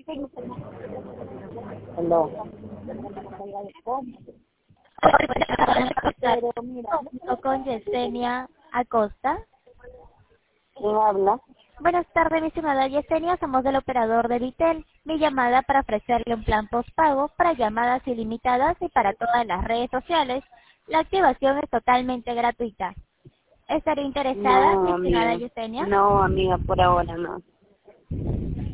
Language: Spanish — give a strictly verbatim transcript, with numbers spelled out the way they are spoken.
Hello. Con Yesenia Acosta. ¿Quién habla? Buenas tardes, mi estimada Yesenia, somos del operador de Vitel. Mi llamada para ofrecerle un plan postpago para llamadas ilimitadas y para todas las redes sociales. La activación es totalmente gratuita. ¿Estaría interesada, mi No, estimada amiga. Yesenia? No, amiga, por ahora no.